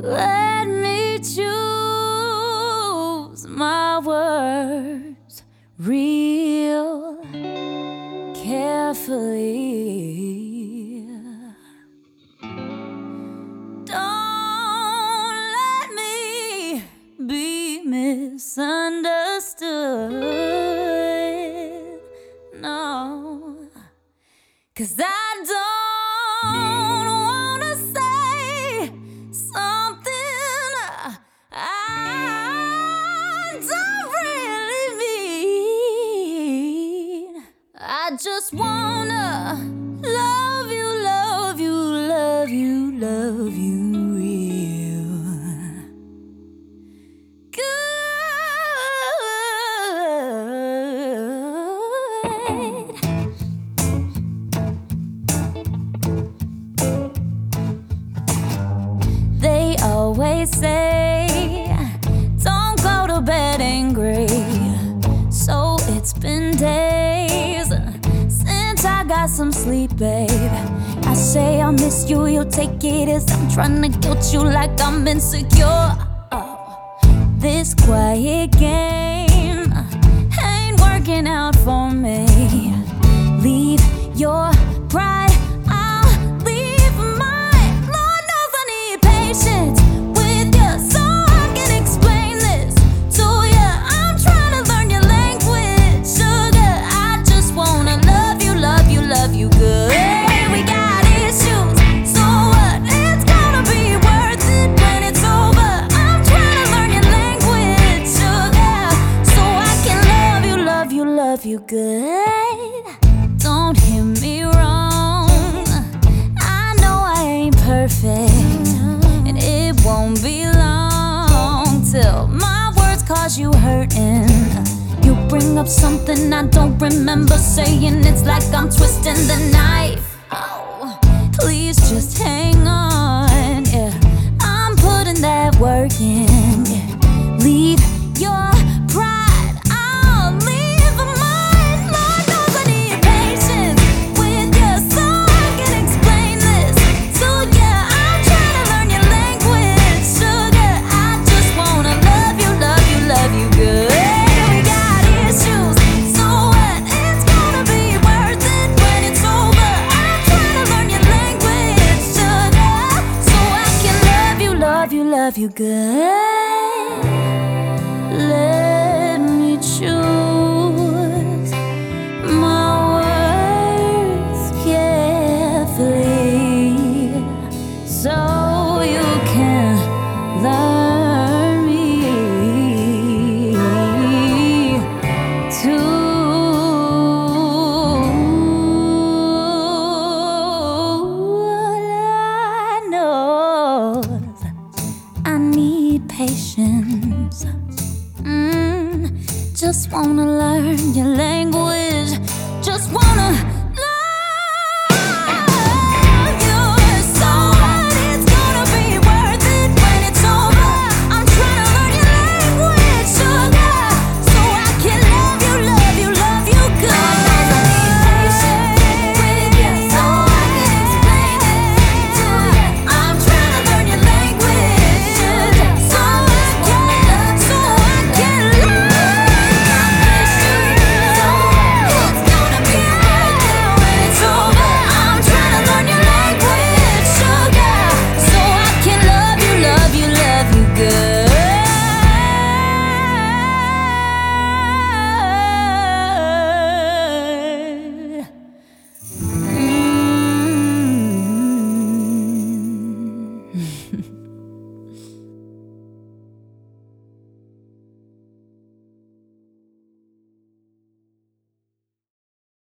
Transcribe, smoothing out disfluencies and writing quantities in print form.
Let me choose my words real carefully. Don't let me be misunderstood. No, 'cause I don't wanna say something I don't really mean. I just wanna love you, love you, love you, love you real good. They always say, don't go to bed angry. So it's been days since I got some sleep, babe. I say I'll miss you, you'll take it as I'm trying to guilt you like I'm insecure. Oh, this quiet game ain't working out for me. Leave your pride, I'll leave mine. Lord knows I need patience with you so I can explain this to you. I'm trying to learn your language, sugar. I just wanna love you, love you, love you good. We got issues, so what? It's gonna be worth it when it's over. I'm trying to learn your language, sugar, so I can love you, love you, love you good. Don't hear me wrong, I know I ain't perfect, and it won't be long till my words cause you hurting. You bring up something I don't remember saying, it's like I'm twisting the knife. Oh, please just hang on, yeah, I'm putting that work in, yeah. Leave your pride, I'll leave mine. Lord knows I need patience with you so I can explain this to you. I'm trying to learn your language, sugar. I just wanna love you, love you, love you good. We got issues, so what? It's gonna be worth it when it's over. I'm trying to learn your language, sugar, so I can love you, love you, love you good. Let me choose my words carefully so you can learn me to. I know I need patience. Just wanna learn your language. Just wanna